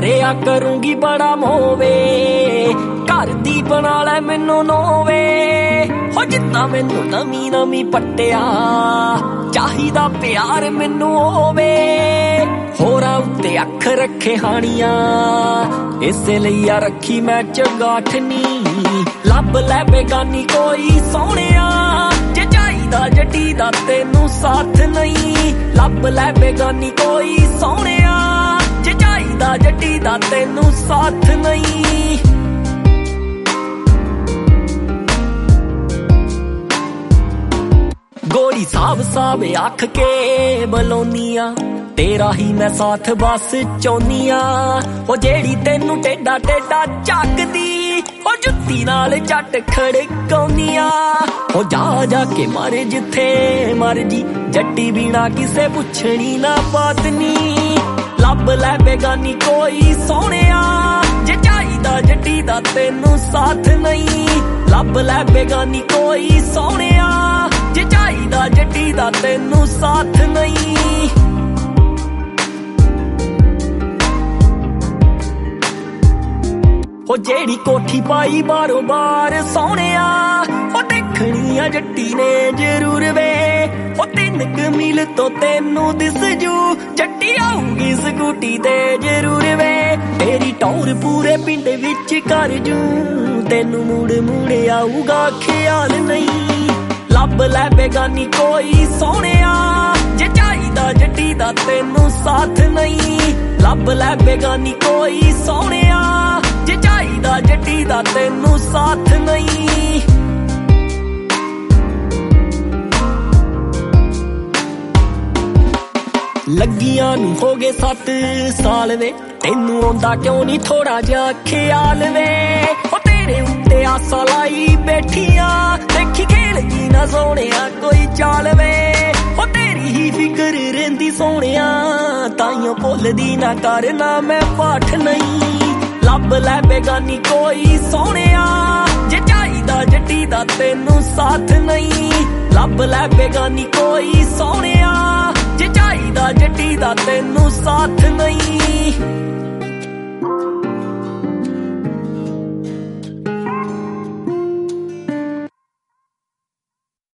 करिया करूंगी बड़ा मोवे घर दी बना लै मैनू नोवे हो जिद्दां मैनू नवी नवी पट्टिया चाहिदा प्यार मैनू होवे होरां उत्ते अख रखे हानियां इसे लईया रखी मैं चगाठनी लभ लै बेगानी कोई सोहणिया जे चाहिदा जड्डी दा तैनू साथ नहीं लभ लै बेगानी कोई सोहणिया जे चाहिदा जड्डी दा तैनू साथ नहीं गोरी साब साब आख के बलोनिया तेरा ही मैं साथ बस चाहनिया ओ जेड़ी तेनू टेढ़ा टेढ़ा झकदी ओ जुत्ती नाल झट खड़काउनिया ओ जा जा के मारे जिथे मर्जी जट्टी बिना किसे पुछनी ना बात नी लभ लै बेगानी कोई सोहणिया जे चाहिदा जट्टी दा तैनू साथ नहीं लभ लै बेगानी कोई सोहणिया जे चाहिदा जट्टी दा तैनू साथ नहीं ओ जेड़ी कोठी पाई बारो बार सोहणिया ओ देखनी आ जट्टी ने जरूर वे ओ 3 मील तो तैनू दिस जू जट्टी आऊगी स्कूटी ते जरूर वे तेरी टौर पूरे पिंड विच कर जू तैनू मुड़ मुड़ आऊगा ख्याल नहीं लभ लै बेगानी कोई सोहणिया जे चाहिदा जट्टी दा तैनू साथ नहीं लभ लै बेगानी कोई सोहणिया जे चाहिदा जट्टी दा तैनू साथ नहीं लगियां नू हो गए 7 साल वे तैनू आंदा क्यों नहीं थोड़ा जा ख्याल वे ओ तेरे उत्ते आसा लाई बैठियां देखी खेल जी ना सोहणिया कोई चाल वे ओ तेरी ही फिकर रहिंदी सोहणिया ताइयों भुलदी ना करना मैं पाठ नहीं लभ लै बेगानी कोई सोहणिया जे चाहिदा जट्टी दा तैनू साथ नहीं लभ लै बेगानी कोई सोहणिया जे चाहिदा जट्टी दा तैनू साथ नहीं